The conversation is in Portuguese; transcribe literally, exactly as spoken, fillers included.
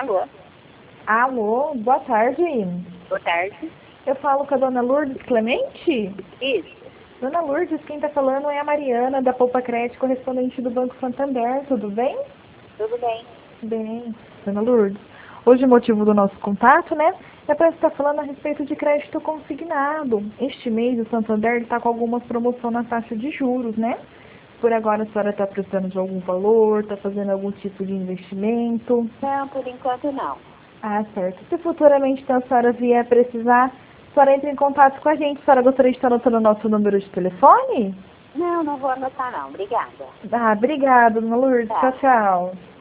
Alô? Alô, boa tarde. Boa tarde. Eu falo com a dona Lourdes Clemente? Isso. Dona Lourdes, quem está falando é a Mariana, da Poupa Crédito, correspondente do Banco Santander. Tudo bem? Tudo bem. Bem. Dona Lourdes, hoje o motivo do nosso contato, né, é para estar falando a respeito de crédito consignado. Este mês o Santander está com algumas promoções na taxa de juros, né? Por agora a senhora está precisando de algum valor, está fazendo algum tipo de investimento? Não, por enquanto não. Ah, certo. Se futuramente então, a senhora vier a precisar, a senhora entra em contato com a gente. A senhora gostaria de estar anotando o nosso número de telefone? Não, não vou anotar não. Obrigada. Ah, obrigada, dona Lourdes. Tá. Tchau, tchau.